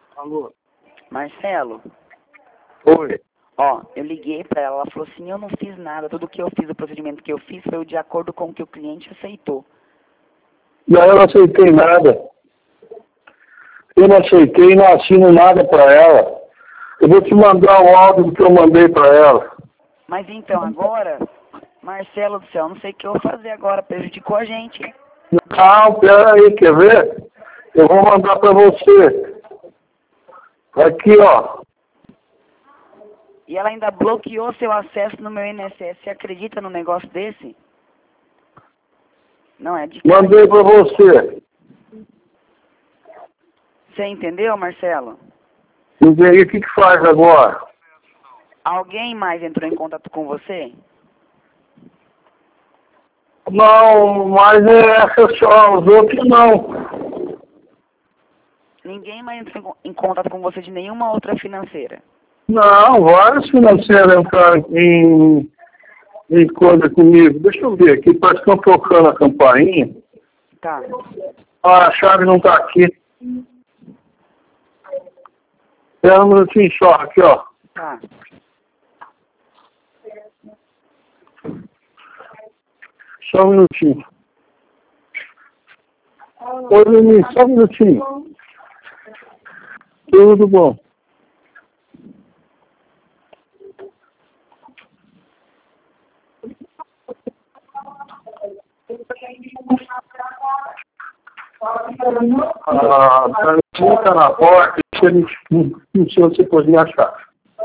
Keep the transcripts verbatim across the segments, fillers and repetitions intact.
Alô? Marcelo, Oi. ó, eu liguei pra ela, ela falou assim, eu não fiz nada, tudo que eu fiz, o procedimento que eu fiz foi de acordo com o que o cliente aceitou. Não, eu não aceitei nada. Eu não aceitei, não assino nada para ela. Eu vou te mandar o áudio do que eu mandei para ela. Mas então, agora, Marcelo do céu, não sei o que eu vou fazer agora, prejudicou a gente. Não, pera aí, quer ver? Eu vou mandar para você. Aqui, ó. E ela ainda bloqueou seu acesso no meu I N S S. Você acredita num negócio desse? Não, é de... Mandei para você. Você entendeu, Marcelo? E aí, o que que faz agora? Alguém mais entrou em contato com você? Não, mas é essa só, os outros não. Ninguém mais entrou em contato com você de nenhuma outra financeira? Não, vários financeiros entraram em, em coisa comigo. Deixa eu ver aqui, parece que estão tocando a campainha. Tá. Ah, a chave não está aqui. Espera um minutinho só, aqui, ó. Tá. Só um minutinho. Oi, Leni, só um minutinho. Tudo bom. Ah, tá na porta, se ele não sei onde você pôs minha chave.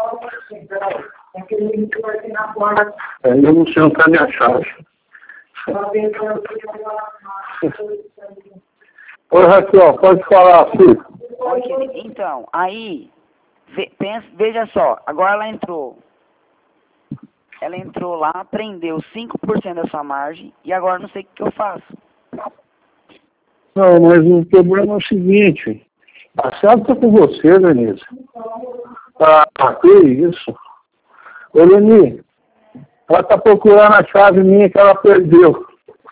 É, eu não sei onde está minha chave. Oi, Raquel, pode falar, filho. Oi, querido. Então, aí, ve, pensa, veja só, agora ela entrou. Ela entrou lá, prendeu cinco por cento da sua margem e agora não sei o que eu faço. Não, mas o problema é o seguinte. A chave está com você, Denise. Ah, que isso? Ô, Leni, ela está procurando a chave minha que ela perdeu.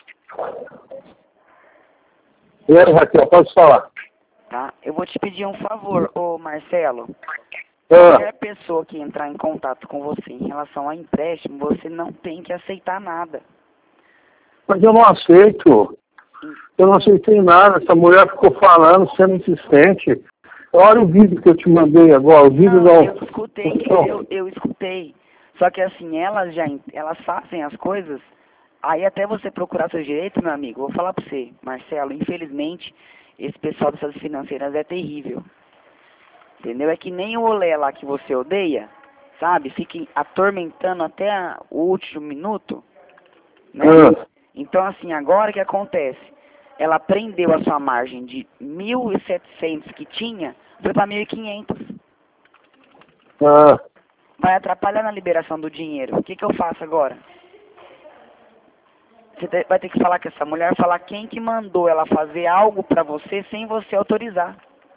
E aí, Raquel, pode falar. Tá? Eu vou te pedir um favor, ô Marcelo. Ah, Qualquer pessoa que entrar em contato com você em relação a empréstimo, você não tem que aceitar nada. mas eu não aceito. Eu não aceitei nada. Essa mulher ficou falando, sendo insistente. Olha o vídeo que eu te mandei agora. O vídeo Não, não. eu escutei, eu, eu escutei. Só que assim, elas já elas fazem as coisas, aí até você procurar seus direitos, meu amigo, vou falar pra você, Marcelo, infelizmente, esse pessoal dessas financeiras é terrível. Entendeu? É que nem o olé lá que você odeia, sabe? Fica atormentando até a, o último minuto, né? Ah, Então assim, agora o que acontece? Ela prendeu a sua margem de mil e setecentos que tinha, foi para mil e quinhentos. ah. Vai atrapalhar na liberação do dinheiro. O que que eu faço agora? Você te, vai ter que falar com essa mulher, falar quem que mandou ela fazer algo pra você sem você autorizar.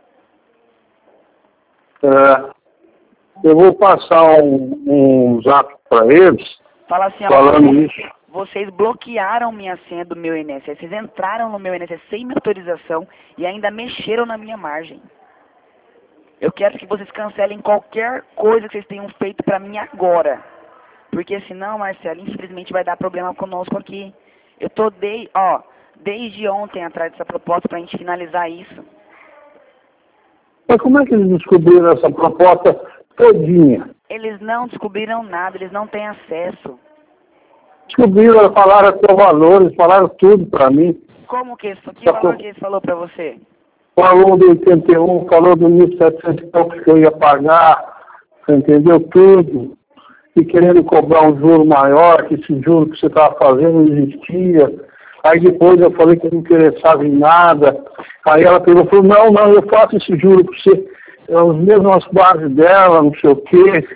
É, eu vou passar um, um zap para eles, Fala assim, ó, falando vocês, isso. vocês bloquearam minha senha do meu I N S S, vocês entraram no meu I N S S sem minha autorização e ainda mexeram na minha margem. Eu quero que vocês cancelem qualquer coisa que vocês tenham feito pra mim agora. Porque senão, Marcelo, infelizmente vai dar problema conosco aqui. Eu tô de, ó, desde ontem atrás dessa proposta pra gente finalizar isso. Mas como é que eles descobriram essa proposta todinha? Eles não descobriram nada, eles não têm acesso. Descobriram, falaram até valores, falaram tudo para mim. Como que isso? Que Só valor que que eles falou pra você? falou do oitenta e um, falou do mil e setecentos e pouco que eu ia pagar, você entendeu tudo. E querendo cobrar um juro maior, que esse juro que você estava fazendo não existia. Aí depois eu falei que eu não interessava em nada. Aí ela pegou e falou, não, não, eu faço esse juro para você. É as mesmas bases dela, não sei o quê.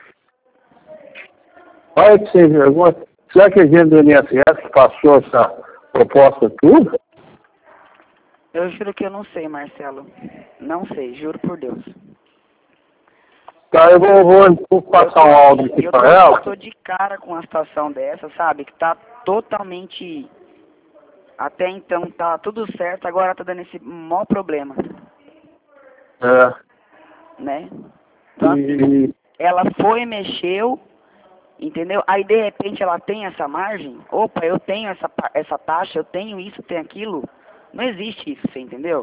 Olha que sem vergonha. Será que a gente do I N S S passou essa proposta tudo? Eu juro que eu não sei, Marcelo. Não sei, juro por Deus. Tá, eu vou, vou, vou passar um áudio aqui Eu tô, para ela. eu tô de cara com uma situação dessa, sabe? Que tá totalmente... Até então tá tudo certo, agora tá dando esse maior problema. É. né? Então, E, ela foi, mexeu, entendeu? Aí, de repente, ela tem essa margem. Opa, eu tenho essa, pa- essa taxa, eu tenho isso, tenho aquilo. Não existe isso, você entendeu?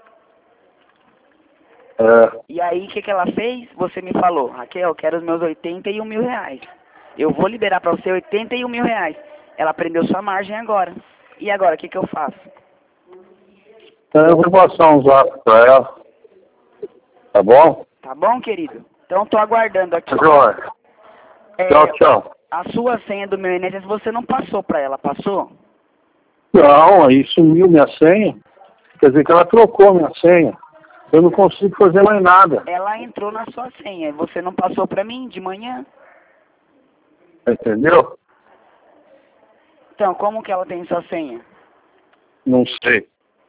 é, E aí, o que, que ela fez? Você me falou, Raquel, eu quero os meus oitenta e um mil reais. Eu vou liberar para você oitenta e um mil reais. Ela prendeu sua margem agora. E agora, o que, que eu faço? então eu vou passar um zap para ela. Tá bom? Tá bom, querido? Então, tô aguardando aqui. Joia. É, Tchau, tchau. a sua senha do meu I N S S você não passou para ela, passou? Não, aí sumiu minha senha. Quer dizer que ela trocou minha senha. Eu não consigo fazer mais nada. Ela entrou na sua senha. Você não passou para mim de manhã? Entendeu? Então, como que ela tem sua senha? Não sei.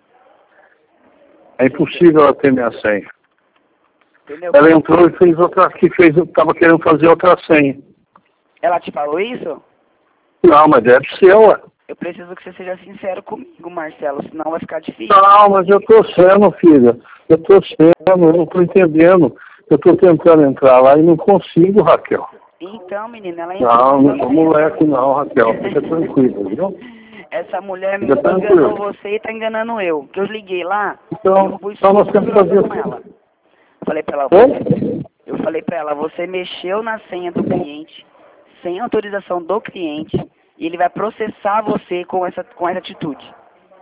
É impossível ela ter minha senha. Entendeu? Ela entrou e fez outra, que fez, estava querendo fazer outra senha. Ela te falou isso? Não, mas deve ser, ué. Eu preciso que você seja sincero comigo, Marcelo, senão vai ficar difícil. Não, mas eu tô sendo, filha. Eu tô sendo, eu não tô entendendo. Eu tô tentando entrar lá e não consigo, Raquel. Então, menina, ela entrou. Não, não sou moleque não, Raquel. Fica tranquila, viu? Essa mulher me Fica tranquilo. enganou você e tá enganando eu. Que eu liguei lá, Então, eu fui então nós temos que fazer com ela. Falei pra ela, Oi? eu falei pra ela, você mexeu na senha do cliente, sem autorização do cliente, e ele vai processar você com essa, com essa atitude.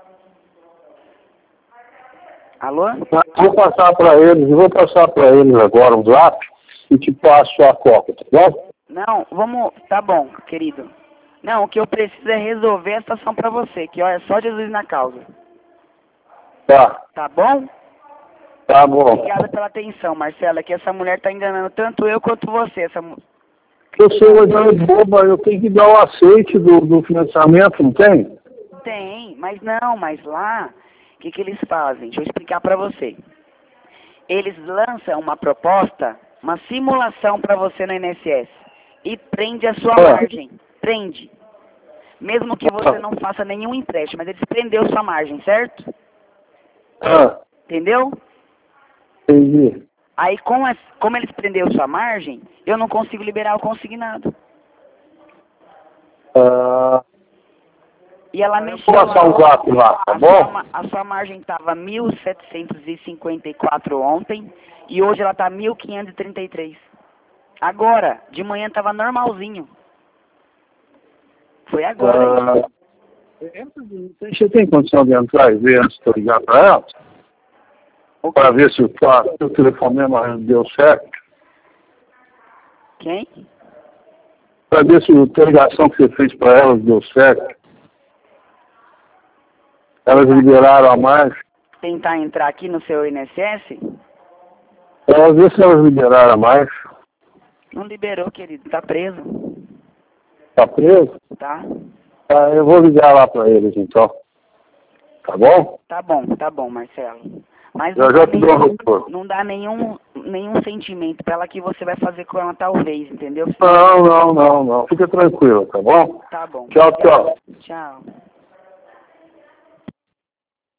Alô? Vou passar para eles, eu vou passar para eles agora um zap e te passo a cópia, tá bom? Não, vamos, tá bom, querido. Não, o que eu preciso é resolver a situação pra você, que olha, só Jesus na causa. Tá, Tá bom? tá bom. Obrigada pela atenção, Marcela, que essa mulher tá enganando tanto eu quanto você. Essa... mu- Eu sou uma boba, eu tenho que dar o aceite do, do financiamento, não tem? Tem, mas não, mas lá, o que, que eles fazem? Deixa eu explicar pra você. Eles lançam uma proposta, uma simulação pra você no I N S S e prende a sua Ah. margem. Prende. Mesmo que você não faça nenhum empréstimo, mas eles prendeu sua margem, certo? Ah, Entendeu? entendi. Aí, com as, como eles prendeu sua margem, eu não consigo liberar o consignado. Ah, E ela eu mexeu vou passar um lá. zap lá, tá A bom? sua, ma- a sua margem estava mil setecentos e cinquenta e quatro ontem e hoje ela está mil quinhentos e trinta e três. Agora, de manhã estava normalzinho. Foi agora. Ah, você tem condição de entrar e ver antes de eu ligar para ela? O Para quê? ver se o, se o telefonema deu certo? Quem? Para ver se a ligação que você fez para elas deu certo? Elas liberaram a mais? Tentar entrar aqui no seu I N S S? Elas ver se elas liberaram a mais. Não liberou, querido. Tá preso. Tá preso? Tá? Tá, eu vou ligar lá para eles então. Tá bom? Tá bom, tá bom, Marcelo. Mas Eu não já dá te dou um nenhum, retorno. não dá nenhum, nenhum sentimento pra ela que você vai fazer com ela talvez, entendeu? Não, não, não, não. Fica tranquilo, tá bom? Tá bom. Tchau, tchau. Tchau.